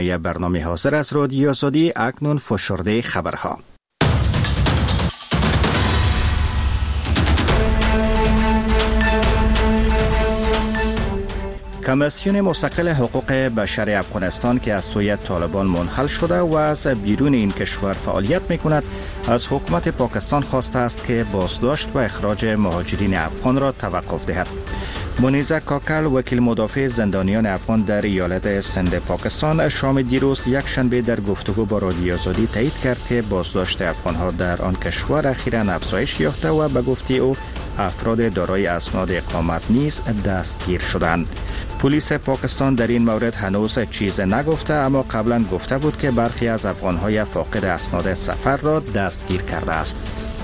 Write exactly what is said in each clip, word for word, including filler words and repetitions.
برنامه حاضر از رادیو آزادی، اکنون فشرده خبرها. کمیسیون مستقل حقوق بشر افغانستان که از سوی طالبان منحل شده و از بیرون این کشور فعالیت می‌کند، از حکومت پاکستان خواسته است که بازداشت و اخراج مهاجرین افغان را توقف دهد. منیزه کاکل، وکیل مدافع زندانیان افغان در ایالت سند پاکستان، شام دیروز یک شنبه در گفتگو با رادیو آزادی تایید کرد که بازداشت افغان‌ها در آن کشور اخیراً افزایش یافته و به گفته او افراد دارای اسناد اقامت نیز دستگیر شدند. پلیس پاکستان در این مورد هنوز چیز نگفته، اما قبلا گفته بود که برخی از افغان‌های فاقد اسناد سفر را دستگیر کرده است.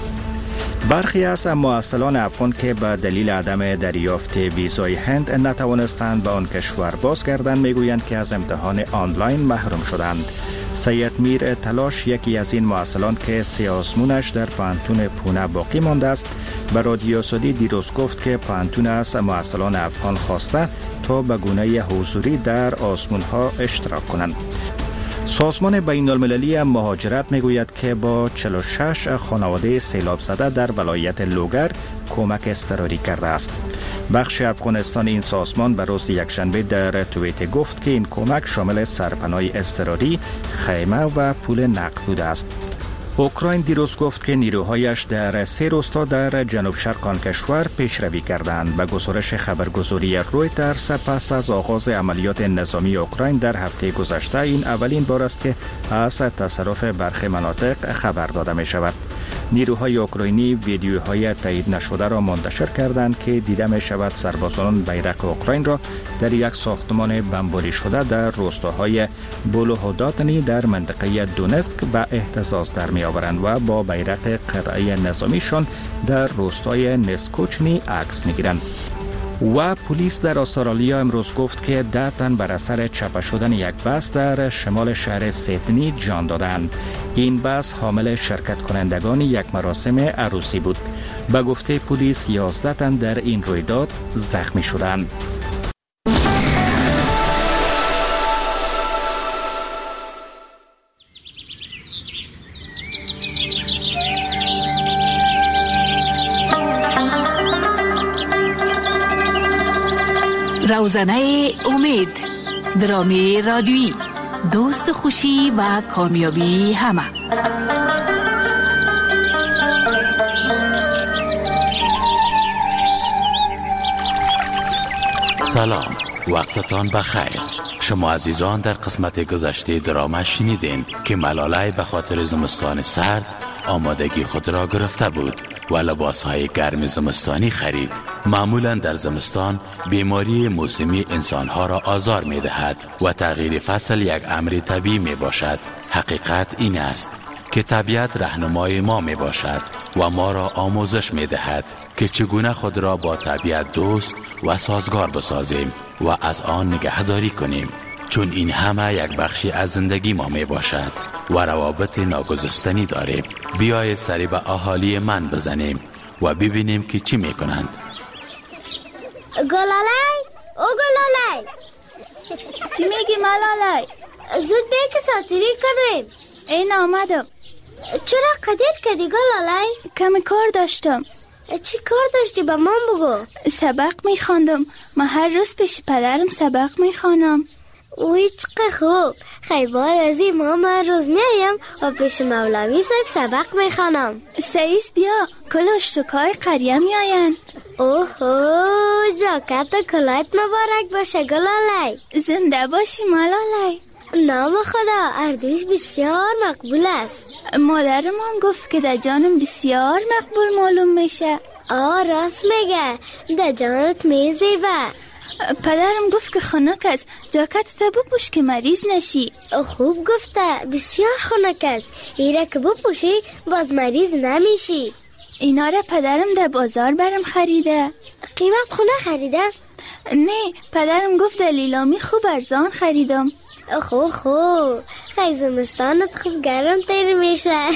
برخی از معسلان افغان که به دلیل عدم دریافت ویزای هند نتوانستند به آن کشور بازگردند میگویند که از امتحان آنلاین محروم شدند. سید میر تلاش، یکی از این معسلان که سه آزمونش در پانتون پونه باقی مانده است، به رادیو آزادی دیروز گفت که پانتون از معسلان افغان خواسته تا به گونه حضوری در آزمونها اشتراک کنند. سازمان بین المللی مهاجرت میگوید که با چهل و شش خانواده سیلاب زده در ولایت لوگر کمک اضطراری کرده است. بخش افغانستان این سازمان به روز یکشنبه در توییتر گفت که این کمک شامل سرپناه اضطراری، خیمه و پول نقد بوده است. اوکراین دیروز گفت که نیروهایش در سه روستا در جنوب شرق آن کشور پیشروی کردند. به گزارش خبرگزاری رویترز، پس از آغاز عملیات نظامی اوکراین در هفته گذشته، این اولین بار است که از تصرف برخی مناطق خبر داده می شود. نیروهای اوکراینی ویدیوهای تایید نشده را منتشر کردند که دیده می شود سربازان بیرق اوکراین را در یک ساختمان بمباری شده در روستاهای بولوهوداتنی در منطقه دونسک به اهتزاز در می آورند و با بیرق قطعه نظامیشان در روستای نسکوچنی عکس می گیرند. و پلیس در استرالیا امروز گفت که ده تن بر اثر چپه شدن یک بس در شمال شهر سیدنی جان دادند. این بس حامل شرکت کنندگان یک مراسم عروسی بود. به گفته پلیس یازده تن در این رویداد زخمی شدند. روزنه امید، درامی رادیویی، دوست خوشی و کامیابی همه. سلام، وقتتان بخیر. شما عزیزان در قسمت گذشته دراما شنیدین که ملاله به خاطر زمستان سرد آمادگی خود را گرفته بود و لباسهای گرم زمستانی خرید. معمولا در زمستان بیماری موسمی انسانها را آزار می دهد و تغییر فصل یک امر طبیعی می باشد. حقیقت این است که طبیعت رهنمای ما می باشد و ما را آموزش می دهد که چگونه خود را با طبیعت دوست و سازگار بسازیم و از آن نگهداری کنیم، چون این همه یک بخشی از زندگی ما می باشد و روابط ناگسستنی داریم. بیایید سری به اهالی من بزنیم و ببینیم که چی می کنند. گلالای، او گلالای، چی میگی ملالای؟ زود بیا که ساتیری کنیم. این آمدم. چرا قدیر کردی گلالای؟ کمی کار داشتم. چی کار داشتی به من بگو؟ سبق میخواندم. من هر روز پیش پدرم سبق میخوانم. اوی چقدر خوب. خیلی بعد از این ما من روز میایم و پیش مولوی صاحب سبق میخوانم. سعیس بیا، کل اشتکای قریه میاین. اوهو، جاکت و کلایت مبارک باشه گلالای. زنده باشی ملالای. نام خدا، اردوش بسیار مقبول است. مادرم هم گفت که در جانم بسیار مقبول معلوم میشه. آه راست میگه، در جانت میزیبه. پدرم گفت که خنک است، جاکت تا بپوش که مریض نشی. خوب گفته، بسیار خنک است. ایره که بپوشی باز مریض نمیشی. اینا را پدرم در بازار برم خریده. قیمت خونه خریده؟ نه، پدرم گفت در لیلامی خوب ارزان خریدم. خوب خوب، خیلی زمستانت خوب گرم تیر میشه.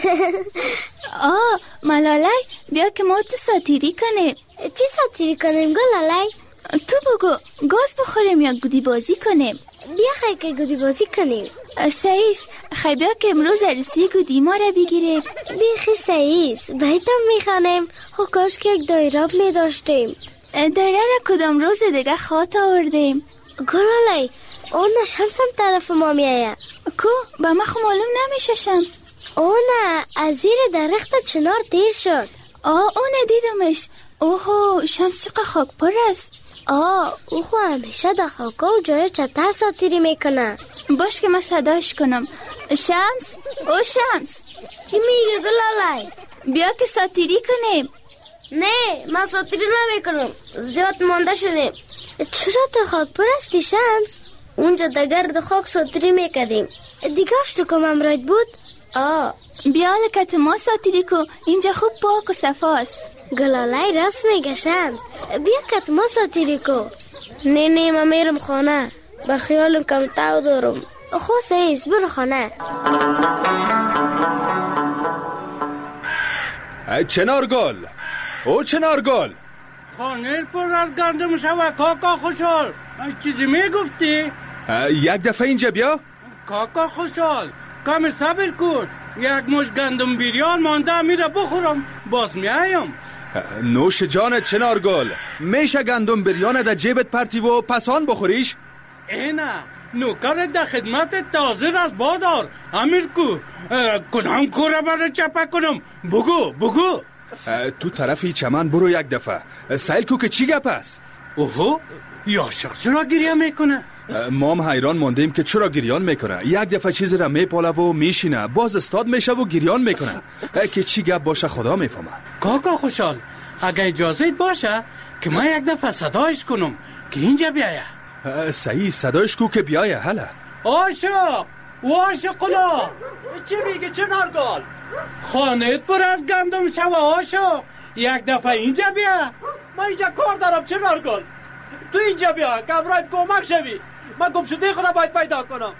آه ملالای، بیا که ما تو ساتیری کنیم. چی ساتیری کنیم گلالای؟ تو بگو گاز بخوریم یا گودی بازی کنیم؟ بیا خیلی که گودی بازی کنیم. سعیس خیلی بیا که امروز عروسی گودی ما را بگیریم. بیخی سعیس بیتم میخوانیم. خو کاش که یک دایراب میداشتیم. دایره را کدام روز دیگه خواهد آوردیم. گلالی اون نه شمس هم طرف ما میایه. کو با ما خو معلوم نمیشه شمس. او نه از زیر درخت چنار دیر شد. آه اون دیدمش. اوهو شمس چقدر خاک پر است. آه او خو همیشه در خاکا و جای چتر ساتیری میکنه. باش که من صداش کنم. شمس او شمس چی میگه گلالی؟ بیا که ساتیری کنیم. نه من ساتیری نمیکنم، زیاد مانده شدیم. چرا تو خاک پر استی شمس؟ اونجا در گرد خاک ساتیری میکردیم. دیگه تو کمم راید بود؟ آه بیا لکت ما ساتیری کو، اینجا خوب پاک و صفاست. گلالی راست میگه شمس، بیا کت ما ساتیری کو. نه نه من میرم خانه، به خیالم کم تاو دارم. خو سعیس برو خانه. چنارگل او چنارگل خانه پر از گندم شوه کاکا خوشحال. چیزی میگفتی؟ یک دفعه اینجا بیا. کاکا خوشحال کم صبر کن، یک مش گندم بیریان مانده میره بخورم باز میایم. نوش جانت چنارگل، میشه گندم بریان در جیبت پرتی و پسان بخوریش؟ اینه نوکرت در خدمت تازه از بادار. امیر کو کدام کوره برای چپه کنم؟ بگو بگو. تو طرفی چمن برو یک دفعه سیل کو که چی گپ است؟ اوهو یاشق چرا گریه میکنه؟ ما هم حیران ماندیم که چرا گریان میکنه. یک دفعه چیزی را میپاله و میشینه، باز استاد میشه و گریان میکنه. که چی گپ باشه خدا میفهمه. کاکا خوشحال اگه اجازه باشه که من یک دفعه صدایش کنم که اینجا بیایه. صحیح صدایش کو که بیایه. هلا عاشق و عاشقلا چی میگه چنارگل؟ خانهت پر از گندم شوه عاشق، یک دفعه اینجا بیا. من اینجا کار دارم چنارگل، تو اینجا بیا که امرای کمک شوی. من گم شده خدا باید پیدا کنم.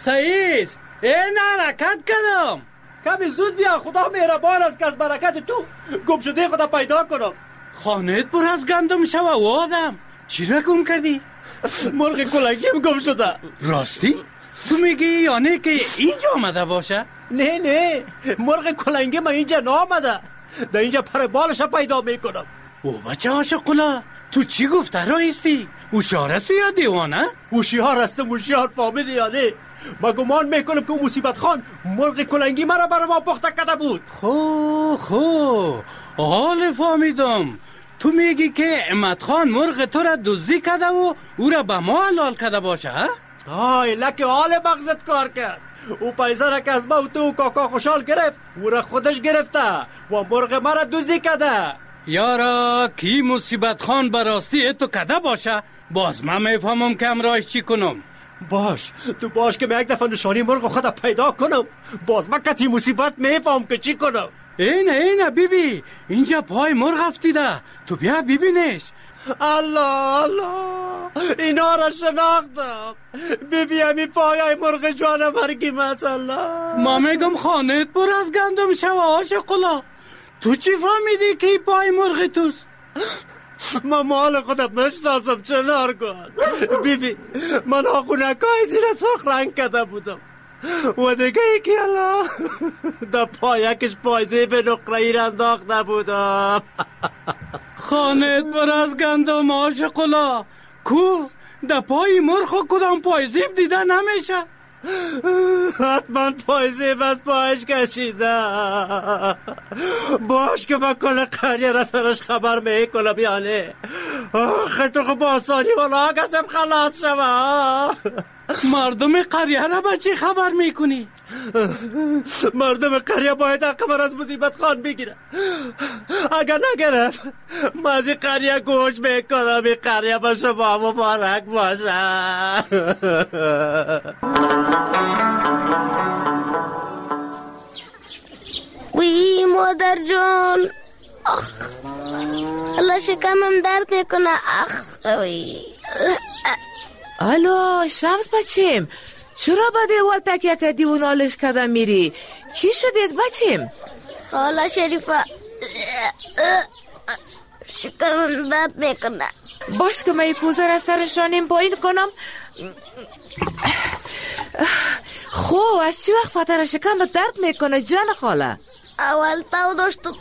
سعیس این حرکت کردم. کمی زود بیا، خدا مهربان است که از برکت تو گم شده خدا پیدا کنم. خانهت پر از گندم شوه و آدم چی را گم کردی؟ مرغ کلنگیم گم شده. راستی؟ تو میگی یا نه که اینجا آمده باشه؟ نه نه مرغ کلنگی من اینجا نامده، در اینجا پر بالش پیدا میکنم. او بچه عاشقلا تو چی گفته رایستی؟ هوشیار هستی یا دیوانه؟ هوشیار هستم، هوشیار فهمیدی یا نه؟ من گمان میکنم که مصیبت خان مرغ کلنگی مرا برای ما پخته کرده بود. خو خو حال فهمیدم. تو میگی که امت خان مرغ تو را دزدی کرده و او را به ما حلال کرده باشه ها؟ آی لکه حال مغزت کار کرد. او پیسه را که از ما و تو کاکا خوشحال گرفت، او را خودش گرفته و مرغ مرا دزدی کرده. یارا کی مصیبت خان براستی تو کده باشه، باز من میفهمم که امراش چی کنم. باش تو باش که من یک دفعه نشانی مرغ خدا پیدا کنم، باز من کتی مصیبت میفهم که چی کنم. اینه اینه بیبی اینجا پای مرغ افتیده، تو بیا ببینش. الله الله اینا را شناختم. بیبی همی پایای مرغ جوانه مرگی مثلا. ما میگم خانهت پر از گندم شوه عاشقلا، تو چی فهمیدی که پای مرغ توست؟ من مال خودم مشناسم چنارگل. بیبی من آقونکای زیر سرخ رنگ کرده بودم و دیگه یکی الله در پایکش پایزه به نقرهی را انداخته بودم. خانهت پر از گندم عاشقلا، کو در پای مرغ کدام پایزیب دیده نمیشه؟ حتما پایزیب از پایش کشیده. باش که من کل قریه را سرش خبر میکنم یعنی خیلی خب آسانی والا کسیم خلاص شما. مردم قریه را با چی خبر میکنی؟ مردم قریه باید خبر از مصیبت خان بگیره. اگر نگرفت من از این قریه گوش میکنم. این قریه با شما مبارک باشه. وی مادر جان، آخ الله شکمم درد میکنه. آخ وی. الو شمس بچیم، چرا با دیوال تکیه کردی و نالش کردم میری؟ چی شدید بچیم؟ خاله شریفه شکمم درد میکنه. باش که من کوزه را سر شانیم پایین کنم. خو از چی وقت فتر شکم درد میکنه جان خاله؟ اول تاو داشتم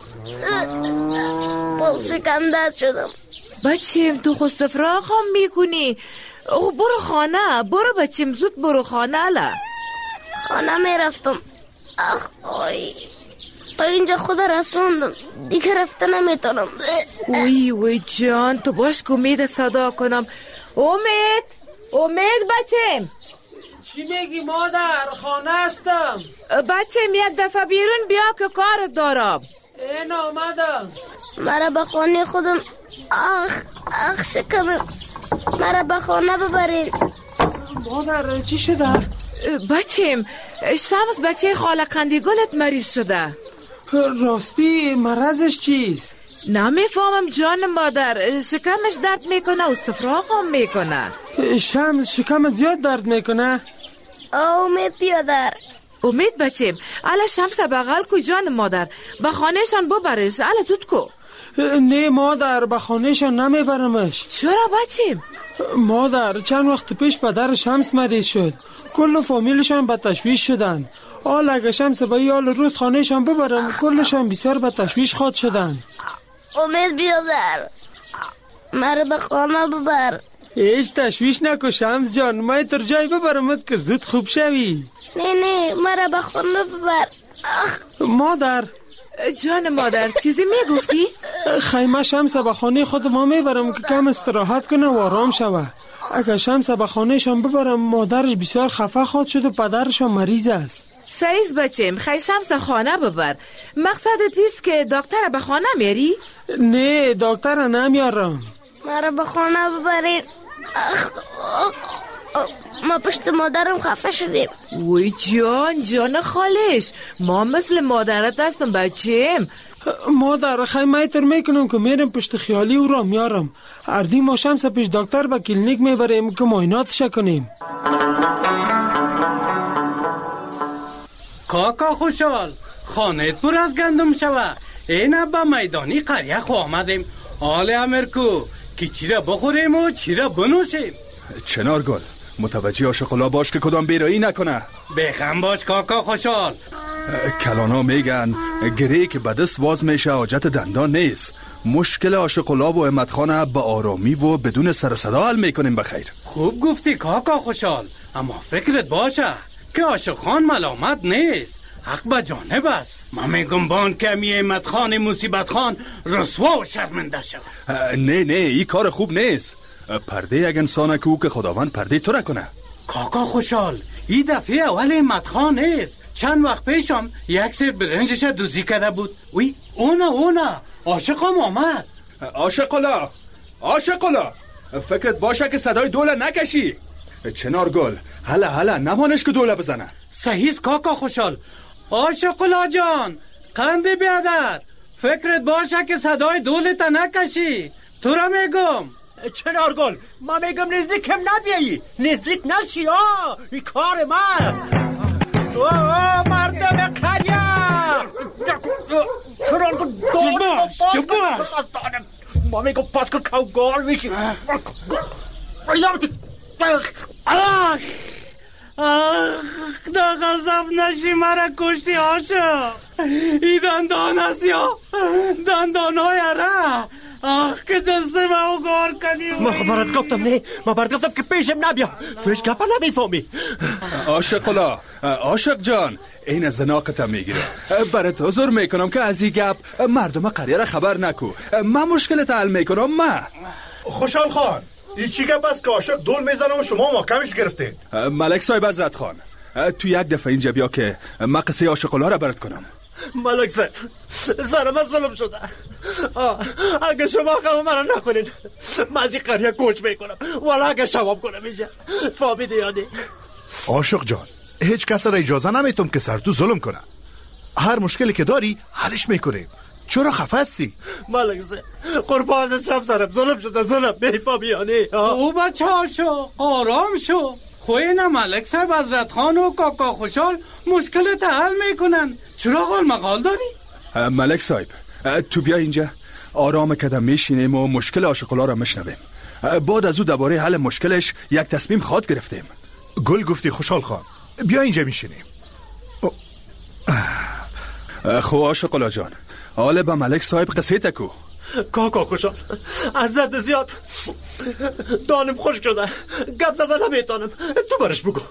باز شکم درد شدم. بچیم تو خود سفراغ هم میکنی. برو خانه، برو بچیم، زود برو خانه. الا خانه میرفتم. اخ آی تا اینجا خود رسوندم دیگه رفته نمیتونم. وی وی جان تو باش که امید صدا کنم. امید امید بچیم. چی میگی مادر؟ خانه هستم. بچیم یک دفعه بیرون بیا که کار دارم. این آمدم. مرا به خانه خودم. آخ آخ شکمم. مرا به خانه ببرین. مادر چی شده؟ بچیم شمس بچه خاله قندیگلت مریض شده. راستی مرضش چیست؟ نمیفهمم جان مادر. شکمش درد میکنه و استفراغ هم میکنه. شمس شکم زیاد درد میکنه؟ امید بیادر. امید بچیم الا شمس بغل کو جان مادر. به خانهشان ببرش. الا زود کو. نه مادر به خانهشان نمیبرمش. چرا بچیم؟ مادر چند وقت پیش پدر شمس مریض شد. کل فامیلشان به تشویش شدن. حال اگه شمس به یال روز خانهشان ببرم کلشان بسیار به تشویش خواد شدن. امید بیادر مرا به خانه ببر. هیچ تشویش نکو شمس جان. من تر جای ببرمت که زود خوب شوی. نه نه مرا به خانه ببر. مادر جان مادر چیزی میگفتی؟ خیمه شمس به خانه خود ما میبرم که کم استراحت کنه و آرام شوه. اگه شمس به خانهشان ببرم مادرش بسیار خفه خواد شد و پدرشان مریض است. سعیز بچیم خی شمس خانه ببر. مقصدت ایست که دکتر به خانه میری؟ نه دکتر نمیارم. مرا به خانه ببرید. ما پشت مادرم خفه شدیم. وی جان جان خالش ما مثل مادرت هستم بچیم. مادر خیمه تر میکنم که میرم پشت خیالی او را میارم. اردی ما شمس پیش دکتر به کلینیک میبریم که معایناتش کنیم. کاکا خوشحال خانت پر از گندم شوه. این با میدانی قریه خو آمدیم. آل امرکو که چی را بخوریم و چی را بنوشیم. چنارگل متوجه آشقلا باش که کدام بیرایی نکنه. بخم باش کاکا خوشحال. کلانا میگن گری که به دست واز میشه حاجت دندان نیست. مشکل آشقلا و امتخانه به آرامی و بدون سر صدا حل میکنیم. بخیر خوب گفتی کاکا خوشحال. اما فکرت باشه که عاشق خان ملامت نیست. حق به جانب است. من میگم بان که می امت خان مصیبت خان رسوا و شرمنده شد. نه نه این کار خوب نیست. پرده یک انسانه که او که خداوند پرده تو را کنه. کاکا خوشحال این دفعه اول امت خان نیست. چند وقت پیشم یک سر برنجش دوزی کرده بود. وی اونا اونا عاشقم آمد. عاشقلا عاشقلا فکرت باشه که صدای دوله نکشی. چنارگل هلا هلا نمانش که دوله بزنه. صحیح کاکا خوشحال. عاشقلا جان قنده بیادر فکرت باشه که صدای دولت نکشی. تو را میگم. چنارگل ما میگم نزدیک هم نبیایی. نزدیک نشی. آه این کار ماست. آه مردم قریه. چنارگل جباش جباش ما میگم پاس که کوگار میشی. آخ آخ دا غضب نشی مرا کشتی عاشق. ای دندان است یا دندان های را. آخ که دست ما او گار کنی. ما برات گفتم نه. ما برات گفتم که پیشم نبیا. تو هیچ گپا نمیفهمی. عاشقلا عاشق جان این زناقتم میگیره. برات حضور میکنم که از این گپ مردم قریه را خبر نکو. من مشکلت حل میکنم. ما خوشحال خان این چی گپ است که عاشق دول میزنه و شما محکمش گرفتید؟ ملک صاحب حضرت خان تو یک دفعه اینجا بیا که من قصه عاشقلا را برات کنم. ملک صاحب سر من ظلم شده. اگه شما خواهم مرا نکنید من از این قریه کوچ میکنم. والا اگه شوام کنم اینجا فهمیدی یا نه؟ عاشق جان هیچ کس را اجازه نمیتم که سر تو ظلم کنه. هر مشکلی که داری حلش میکنیم. چرا خفه هستی؟ ملک صاحب قربانت شم سرم ظلم شده. ظلم میفهمی یا نه؟ او بچه ها شو آرام شو. خوی نه ملک صاحب حضرت خان و کاکا خوشحال مشکلت حل میکنن. چرا قول مقال داری؟ ملک صاحب تو بیا اینجا آرام کدم میشینیم و مشکل عاشقلا را مشنویم. بعد از او درباره حل مشکلش یک تصمیم خاص گرفتیم. گل گفتی خوشحال خان، بیا اینجا میشینیم. خو عاشق الله جان، حالا به ملک صاحب قصه تکو. کاکا خوشحال، از درد زیاد دانم خشک شده، گپ زدن نمیتونم، تو برش بگو.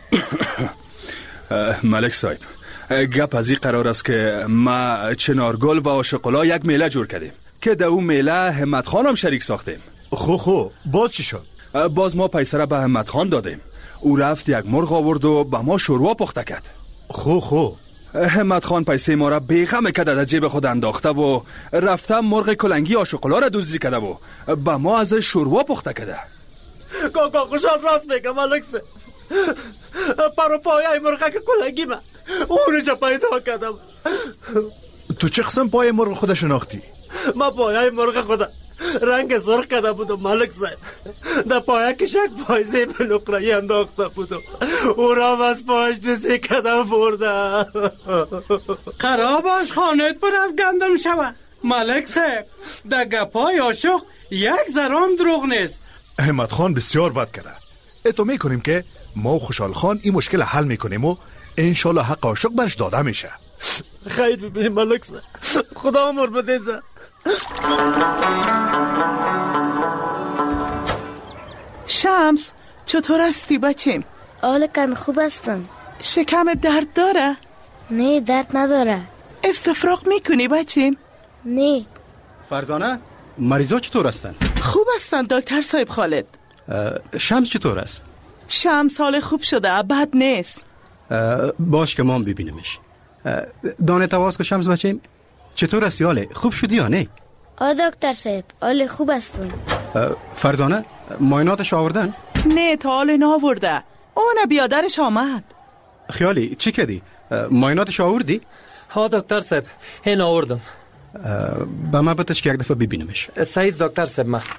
ملک صاحب، گپ از این قرار است که ما چنارگل و عاشق الله یک میله جور کردیم که در اون میله همت خان هم شریک ساختیم. خو خو باز چی شد؟ باز ما پیسه را به همت خان دادیم، او رفت یک مرغ آورد و به ما شوروا پخته کرد. خو خو همت خان پیسه ما را بیغم کرده در جیب خود انداخته و رفته مرغ کلنگی عاشق الله را دزدی کرده و به ما از شوروا پخته کرده. کاکا خوشحال راست میگه ملک صاحب، پرو پایه مرغ کلنگی من اونجا پیدا کردم. تو چه قسم پای مرغ خود شناختی؟ ما پایه مرغ خود رنگ سرخ کرده بودم ملک صاحب، در پایه که شک پایزه به نقرهی انداخته بودم، او را از پایش بسی کده برده. خراباش خانت پر از گندم شود ملک صاحب، در گپای عاشق یک ذرام دروغ نیست. همت خان بسیار بد کرده. اتو میکنیم که ما و خوشحال خان این مشکل حل میکنیم و انشالله حق عاشق برش داده میشه. خیر ببینیم ملک صاحب، خدا عمر بده. شمس چطور هستی بچیم؟ حال کمی خوب هستم. شکم درد داره؟ نه درد نداره. استفراغ میکنی بچیم؟ نه. فرزانه مریضا چطور هستن؟ خوب هستن دکتر صاحب خالد. شمس چطور است؟ شمس حال خوب شده، بد نیست. باش که ما ببینیمش. دانه تواز که شمس بچیم چطور هستی؟ حاله خوب شدی یا نه؟ آ دکتر صاحب حال خوب هستم. فرزانه معایناتش آوردن؟ نه تا حال ناورده، اون بیادرش آمد. خیالی چی کردی؟ معایناتش آوردی؟ ها دکتر صاحب هین آوردم. با من بتش که یک دفعه ببینمش. سعید دکتر صاحب ما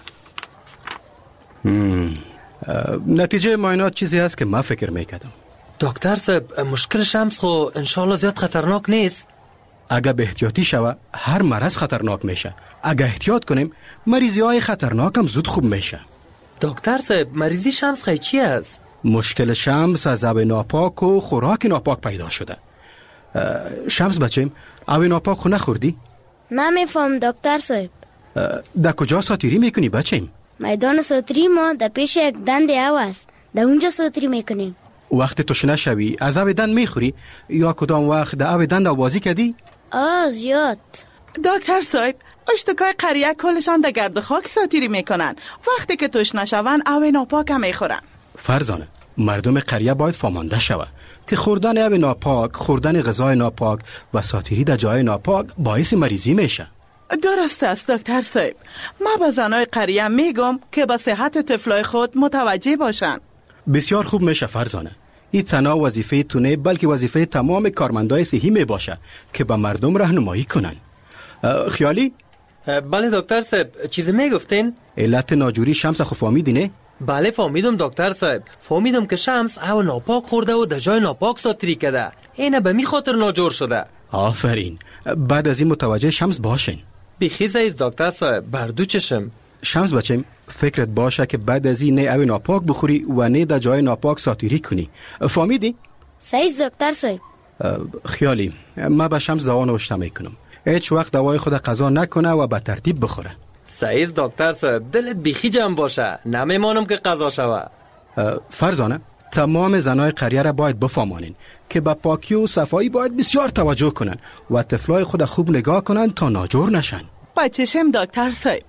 نتیجه معاینات چیزی هست که ما فکر میکردم. دکتر صاحب مشکل شمس خو انشالله زیاد خطرناک نیست. اگه به احتیاطی شوه هر مرض خطرناک میشه. اگه احتیاط کنیم مریضی های خطرناک هم زود خوب میشه. دکتر صاحب مریضی شمس خیلی چی است؟ مشکل شمس از آب ناپاک و خوراک ناپاک پیدا شده. شمس بچیم آب ناپاک خو نخوردی؟ نمیفهم دکتر صاحب. در کجا ساتیری میکنی بچیم؟ میدان ساتری ما در پیش یک دند او است، در اونجا ساتری میکنیم. وقت تشنه شوی از آب دند میخوری یا کدام وقت در آب دند آوازی کردی؟ آه زیاد. دکتر صاحب اشتکای قریه کلشان در گرد خاک ساتیری میکنن، وقتی که تشنه شون آب ناپاک هم میخورن. فرزانه مردم قریه باید فامانده شوه که خوردن آب ناپاک، خوردن غذای ناپاک و ساتیری در جای ناپاک باعث مریضی میشه. درست است دکتر صاحب، ما به زنای قریه میگم که به صحت طفلای خود متوجه باشن. بسیار خوب میشه فرزانه. این تنها وظیفه تونه بلکه وظیفه تمام کارمندای صحی میباشه که به مردم راهنمایی کنن. خیالی؟ بله دکتر صاحب چیزی میگفتین؟ علت ناجوری شمس خو فهمیدی نه؟ بله فهمیدم دکتر صاحب، فهمیدم که شمس او ناپاک خورده و در جای ناپاک ساتری کرده، اینه به می خاطر ناجور شده. آفرین، بعد از این متوجه شمس باشین. بیخی زیز دکتر صاحب، بردو چشم. شمس بچم فکرت باشه که بعد از این نه او ناپاک بخوری و نه در جای ناپاک ساتیری کنی. فهمیدی؟ صحیح دکتر صاحب. خیالی ما به شمس دوا نوشته میکنم، هیچ وقت دوای خود قضا نکنه و به ترتیب بخوره. صحیح دکتر صاحب، دلت بیخی جمع باشه، نمیمانم که قضا شوه. فرزانه تمام زنای قریه را باید بفهمانین که به پاکی و صفایی باید بسیار توجه کنن و طفلای خود خوب نگاه کنن تا ناجور نشن. بچشم دکتر صاحب.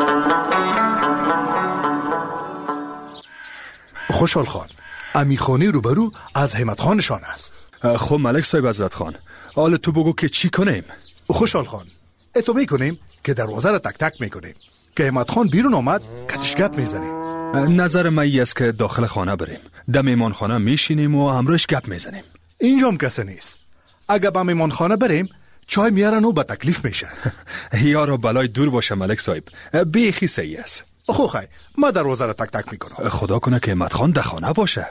خوشحال خان امیخانه روبرو از همت خانشان است. خب ملک صاحب حضرت خان، حال تو بگو که چی کنیم؟ خوشحال خان اتو میکنیم که دروازه را تک تک میکنیم که همت خان بیرون آمد کتش گپ میزنیم. نظر من ای است که داخل خانه بریم، در میمان خانه میشینیم و همراهش گپ میزنیم. اینجام کسی نیست، اگه با میمان خانه بریم چای میارن و با تکلیف میشه. یارو بلای دور باشه ملک صاحب، بیخی صحیح است. خو خی ما دروازه را تک تک میکنم. خدا کنه که همت خان در خانه باشه.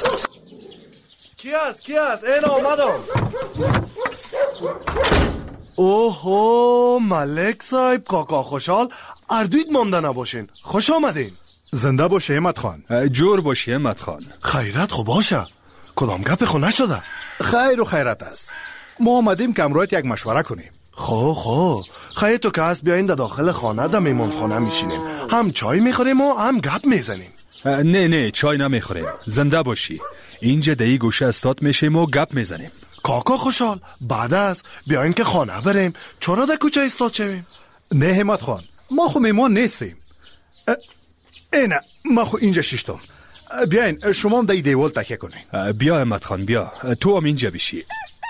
کی است کی است؟ این آمدم. اوهو ملک صاحب، کاکا خوشحال، اردوید مانده نباشین. خوش آمدین. زنده باشه همت خان. جور باشی همت خان. خیرت خو باشه. کدام گپ خو نشده؟ خیر و خیرت است. ما آمدیم که امروز یک مشوره کنیم. خو خو خیر تو که هست بیاین در داخل خانه در میمون خانه میشینیم، هم چای میخوریم و هم گپ میزنیم. نه نه چای نمیخوریم، زنده باشی. اینجا دهی گوشه استاد میشیم و گپ میزنیم. کاکا خوشحال، بعد از بیاین که خانه بریم، چرا در کوچه استاد شویم؟ نه همت خان، ما خو میمان نیستیم. اینه ما خو اینجا ششتم. بیاین شما هم در دیوال تکیه کنین. بیا همت خان بیا، تو هم اینجا بشی.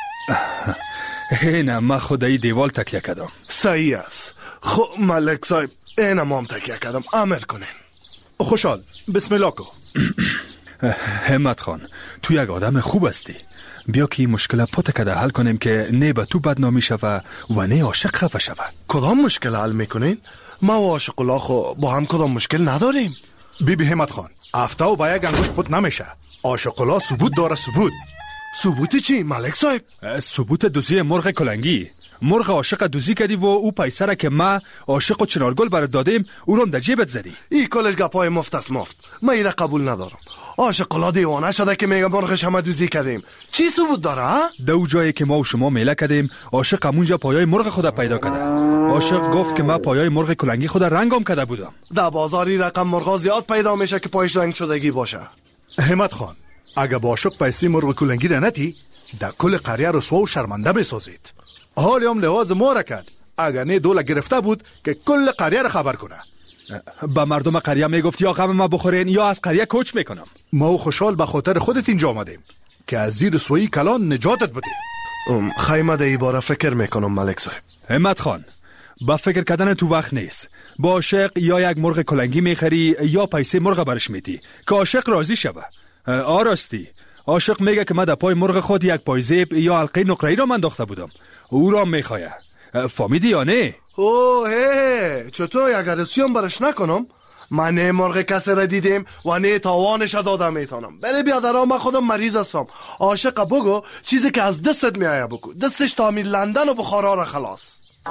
اینه ما خود در دیوال تکیه کردم. صحیح است. خو ملک صاحب، اینه ما هم تکیه کردم، امر کنین. خوشحال بسم الله کو. همت خان، تو یک آدم خوب هستی. بیا که این مشکل پوت کده حل کنیم که نه به تو بدنامی شوه و نه عاشق خفه شوه. کدام مشکل حل میکنین؟ ما و عاشق الله خو با هم کدام مشکل نداریم. بی بی همت خان، افته و با یک انگوش پوت نمیشه. عاشق الله ثبوت داره. ثبوت ثبوت چی ملک صاحب؟ ثبوت دوزی مرغ کلنگی. مرغ عاشق دوزی کردی و او پیسه را که ما عاشق و چنارگل برات دادیم او رو در جیبت زدی. این کلش گپای مفت است مفت. من ایره قبول ندارم. عاشق الله دیوانه شده که میگه مرغش همه دوزی کردیم. چی ثبوت داره ها؟ دو جایی که ما و شما میله کردیم عاشق همونجا پایای مرغ خود پیدا کرده. عاشق گفت که ما پایای مرغ کلنگی خود رنگام کرده بودم. در بازاری رقم مرغا زیاد پیدا میشه که پایش رنگ شدگی باشه. همت خان، اگه با عاشق پیسه مرغ کلنگی را نتی، در کل قریه رسوا و شرمنده میسازید. حالی هم لحاظ ما را کرد. اگر نه دوله گرفته بود که کل قریه را خبر کنه. با مردم قریه میگفت یا غم ما بخورین یا از قریه کوچ میکنم. ما و خوشحال به خاطر خودت اینجا آمدیم که از زیر رسوایی کلان نجاتت بده. خیمه ده ای باره فکر میکنم ملک صاحب. همت خان، با فکر کردن تو وقت نیست. با عاشق یا یک مرغ کلنگی میخری یا پیسه مرغ برش میدی که عاشق راضی شوه. آراستی عاشق میگه که من در پای مرغ خود یک پایزیب یا حلقه نقره‌ای را انداخته بودم. او را میخواه. فهمیدی یا نه؟ اوه هی چطور اگر رسیام برش نکنم؟ من نه مرغ کسی را دیدیم و نه تاوانش دادم میتونم. بله بیادر من خودم مریض هستم. عاشق بگو چیزی که از دستت میایه بگو. دستش تعمیر لندن و بخارا را خلاص.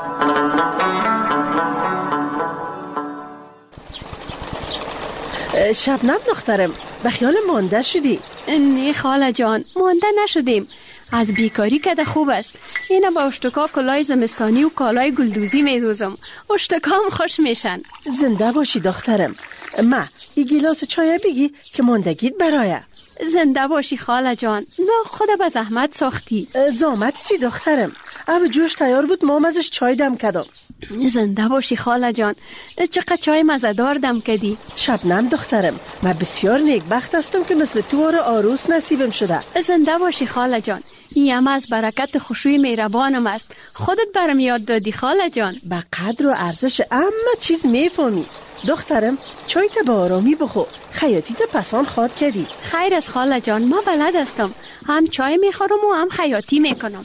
شبنم دخترم به خیال مانده شدی؟ نه خاله جان، مانده نشدیم. از بیکاری که ده خوب است. اینه با اشتکا کلای زمستانی و کالای گلدوزی میدوزم. اشتکام خوش میشن. زنده باشی دخترم. ما ای گیلاس چای بگی که ماندگیت برایه. زنده باشی خاله جان. نه خدا به زحمت ساختی. زحمت چی دخترم؟ اب جوش تیار بود مام ازش چای دم کدم. زنده باشی خاله جان. چقدر چای مزدار دم کدی. شبنم دخترم، من بسیار نیکبخت هستم که مثل تو آره عروس نصیبم شده. زنده باشی خاله جان. این از برکت خوشوی مهربانم است. خودت برم یاد دادی خاله جان. به قدر و ارزش اما چیز میفهمی. دخترم چای تا با آرامی بخو. خیاطی تا پسان خواد کردی. خیر از خاله جان، ما بلد هستم. هم چای میخورم و هم خیاطی میکنم.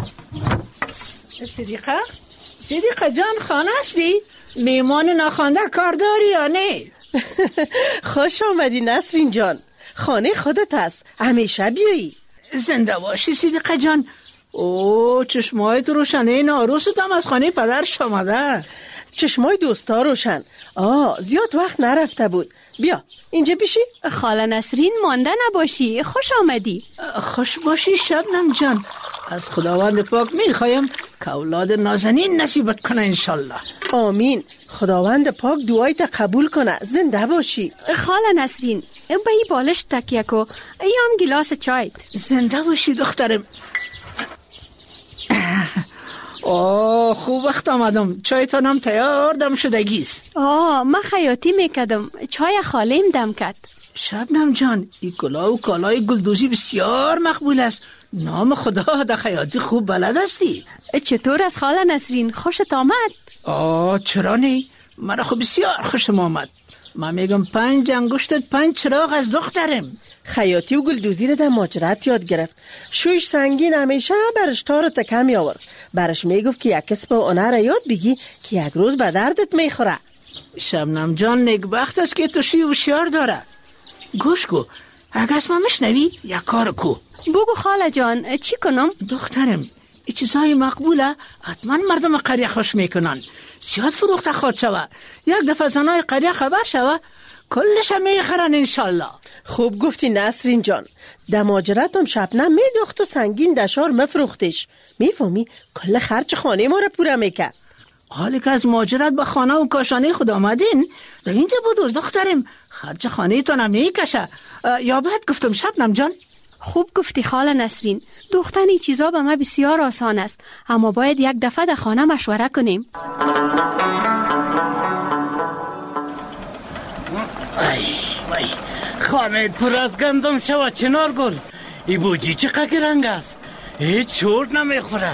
صدیقه؟ صدیقه جان خانه هستی؟ میمان ناخوانده کار داری یا نه؟ خوش آمدی نسرین جان. خانه خودت هست، همیشه بیایی. زنده باشی صدیقه جان. اوه چشمایت روشنه. این عروست هم از خانه پدرش آمده. چشمای دوستا روشن. آه زیاد وقت نرفته بود. بیا اینجا بشی. خاله نسرین مانده نباشی. خوش آمدی. خوش باشی شبنم جان. از خداوند پاک میخوایم که اولاد نازنین نصیبت کنه انشالله. آمین. خداوند پاک دعایت قبول کنه. زنده باشی. خاله نسرین به این بالش تکیه کو. ای هم گلاس چای. زنده باشی دخترم. آه خوب وقت آمدم. چایتانم تیار دم شدگیست. آه من خیاطی میکدم. چای خالیم دم کد. شبنم جان این کلاه و کالای گلدوزی بسیار مقبول است. نام خدا در خیاطی خوب بلد هستی. چطور از خاله نسرین؟ خوشت آمد؟ آه چرا نه؟ مرا خوب بسیار خوشم آمد. من میگم پنج انگشتت پنج چراغ از دخترم. خیاطی و گلدوزی رو در ماجرات یاد گرفت. شویش سنگین همیشه برش تار تکه می آورد. برش میگفت که یک کسب و هنر یاد بگی که یک روز به دردت میخوره. شبنم جان نیکبخت است که تو شی هوشیار داره. گوش کو، اگه اسمم میشنوی یک کار کو. بگو خاله جان چی کنم؟ دخترم این چیزهای مقبوله حتما مردم قریه خوش میکنن. زیاد فروخته خواد شوه. یک دفعه زنای قریه خبر شوه کلش هم میخرن انشالله. خوب گفتی نسرین جان. دماجرت هم شبنم میدوخت و سنگین دشار مفروختش. میفهمی کل خرچ خانه ما را پوره میکرد. حالی که از ماجرت به خانه و کاشانه خود آمدین در اینجا بودوز دخترم خرچ خانه تان هم نیکشه. یا بعد گفتم شبنم جان. خوب گفتی خاله نسرین. دوختن این چیزا به ما بسیار آسان است، اما باید یک دفعه در خانه مشوره کنیم. ای وای خانه پر از گندم شوه چنار گل. ای بوجی چقدر رنگ است، هیچ چورت نمیخوره.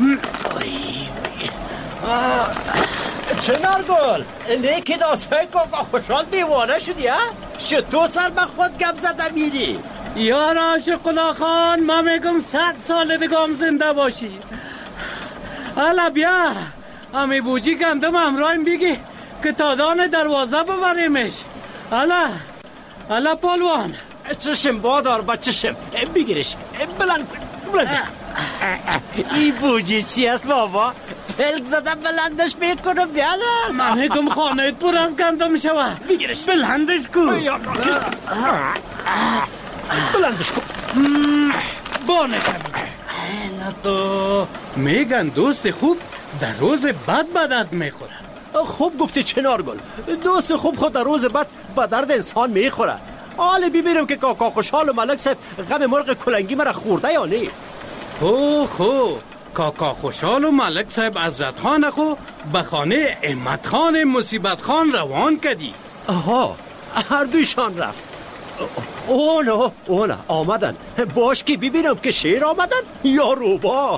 چنار گل لیکی داستای کاکا خوشحال دیوانه شدی ها؟ شتو سر به خود گم زده میری؟ یار عاشق الله خان، ما میگم صد سال دیگه زنده باشی. حالا بیا امی بوجی گندم همراهیم بگی که تادان دروازه ببریمش. حالا حالا پالوان چشم بادار با چشم بگیرش بلند کن بلندش کن. ای بوجی چی است بابا؟ پلک زده بلندش میکنم بیادر. من میگم خانه پر از گندم شوه بگیرش بلندش کن. بلندش کن بانش میگه. اینا تو میگن دوست خوب در روز بد به درد میخوره. خوب گفتی چنار گل. دوست خوب خود در روز بد به درد انسان میخوره. حالا ببینم که کاکا خوشحال و ملک صاحب غم مرغ کلنگی مرا خورده یا نه. خو خو کاکا خوشحال و ملک صاحب حضرت خان خو به خانه احمد خان مصیبت خان روان کردی. آها هر دویشان رفت. اونا اونا آمدن. باش که ببینم که شیر آمدن یا روبا.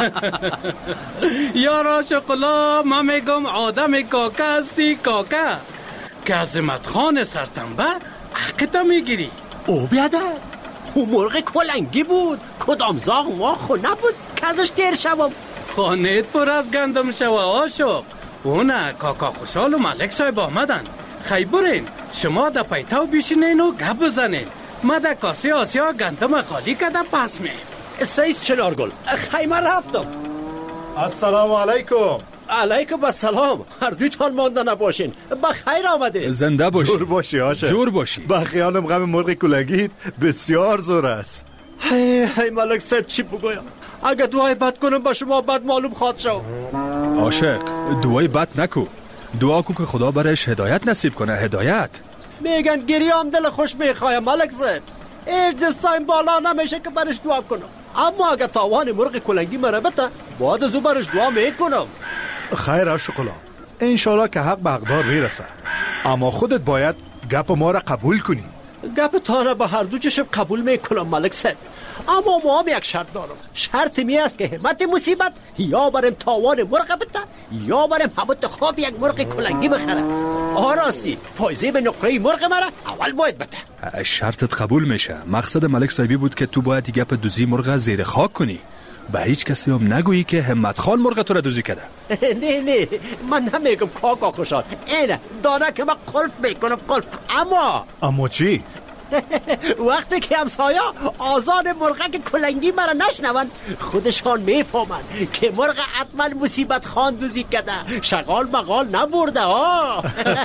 یا عاشق الله، ما میگم آدم کاکا هستی کاکا که عظمت خان سرتنبه حقیقتا میگیری. او بیادر او مرغ کلنگی بود، کدام زاغ ما خو نبود که ازش دیر شوم. خانه پر از گندم شوه عاشق. اونا کاکا خوشحال و ملک صاحب آمدن. خی برین شما در پیتاو بیشینین و گپ بزنین. ما در کاسه آسیا گندم خالی کده پس می. سیز چنار گل خیمه رفتم. السلام علیکم. علیکم السلام. هر دویتان مانده نباشین. بخیر آمده. زنده باشی. جور باشی عاشق. جور باشی. با خیالم غم مرغ کلنگیت بسیار زور است. هی هی ملک صاحب چی بگویم؟ اگه دعای بد کنم با شما بد معلوم خواد شو. عاشق دعای بد نکو. دعا کو که خدا برش هدایت نصیب کنه. هدایت میگن گریام دل خوش میخوایم ملک صاحب. ایش دستایم بالا نمیشه که برش دعا کنم. اما اگه تاوان مرغ کلنگی مرا بته باید از او برش دعا میکنم. خیر عاشق الله، انشالله که حق به حقدار میرسه، اما خودت باید گپ ما را قبول کنی. گپ تا را به هر دو چشم قبول میکنم ملک صاحب، اما ما هم یک شرط دارم. شرط می است که همت مصیبت یا برم تاوان مرغ بده یا برم همت خواب یک مرغ کلنگی بخره. آراستی پایزه به نقره مرغ مرا اول باید بده. شرطت قبول میشه. مقصد ملک صاحبی بود که تو باید گپ دوزی مرغ زیر خاک کنی. به هیچ کسی هم نگویی که همت خان مرغ تو را دوزی کرده. نه نه من نمیگم کاکا خوشحال. اینه دانه که من قلف میکنم قلف. اما اما چی؟ وقتی که همسایا آزان مرغک کلنگی مرا نشنون خودشان میفهمن که مرغ حتما مصیبت خان دوزی کرده. شغال مقال نبرده ها.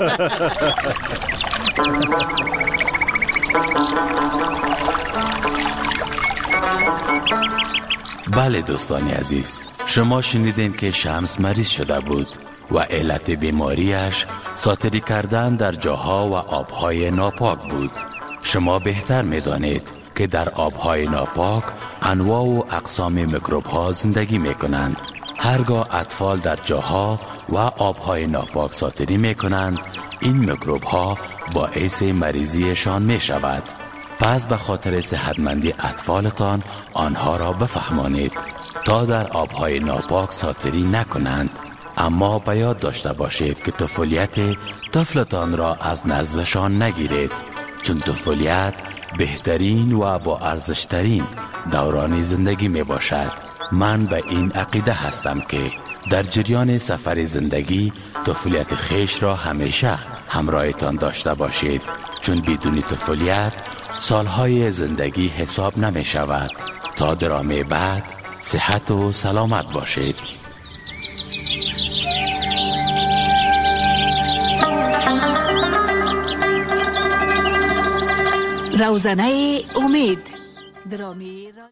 بله دوستان عزیز، شما شنیدین که شمس مریض شده بود و علت بیماریش ساتری کردن در جاها و آبهای ناپاک بود. شما بهتر میدانید که در آبهای ناپاک انواع و اقسام میکروب ها زندگی می کنند. هرگاه اطفال در جاها و آبهای ناپاک ساتری می کنند این میکروب ها باعث مریضیشان می شود. پس به خاطر صحتمندی اطفالتان آنها را بفهمانید تا در آبهای ناپاک ساتری نکنند. اما به یاد داشته باشید که طفولیت طفلتان را از نزدشان نگیرید، چون طفولیت بهترین و با ارزشترین دوران زندگی می باشد. من به این عقیده هستم که در جریان سفر زندگی طفولیت خیش را همیشه همراهتان داشته باشید، چون بدون طفولیت سالهای زندگی حساب نمی شود. تا درامه بعد صحت و سلامت باشید. روزنه امید. درامی